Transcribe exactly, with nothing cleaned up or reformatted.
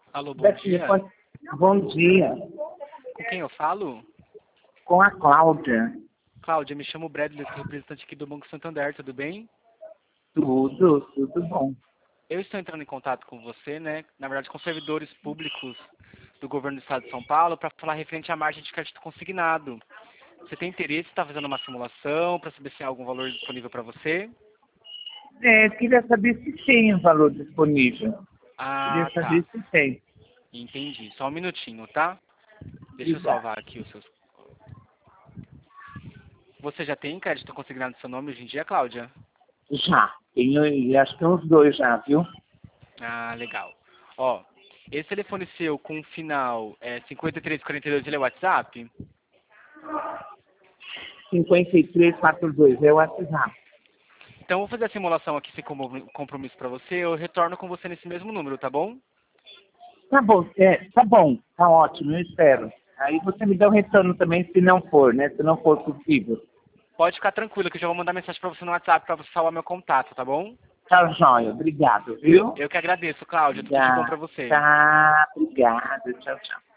Alô, bom Daqui, dia. pode- Bom dia, Com quem eu falo? com a Cláudia. Cláudia, me chamo Bradley, sou representante aqui do Banco Santander, tudo bem? Tudo, tudo bom. Eu estou entrando em contato com você, né? Na verdade, com servidores públicos do governo do estado de São Paulo, para falar referente à margem de crédito consignado. Você tem interesse em estar fazendo uma simulação para saber se há algum valor disponível para você? É, queria saber se tem o valor disponível. Ah, Queria tá. saber se tem. Entendi. Só um minutinho, tá? Deixa eu Obrigada. salvar aqui os seus... Você já tem crédito consignado no seu nome hoje em dia, Cláudia? Já, tenho, e acho que tem uns dois já, viu? Ah, legal. Ó, esse telefone seu com o final é cinquenta e três quarenta e dois, ele é WhatsApp? cinquenta e três quarenta e dois, é o WhatsApp. Então, eu vou fazer a simulação aqui sem como- compromisso para você. Eu retorno com você nesse mesmo número, tá bom? Tá bom, é, tá bom, tá ótimo, eu espero. Aí você me dá o retorno também se não for, né? Se não for possível. Pode ficar tranquilo que eu já vou mandar mensagem para você no WhatsApp para você salvar meu contato, tá bom? Tá jóia, obrigado, viu? Eu que agradeço, Cláudia. Tudo de bom Já, para você. tá, obrigado, tchau, tchau.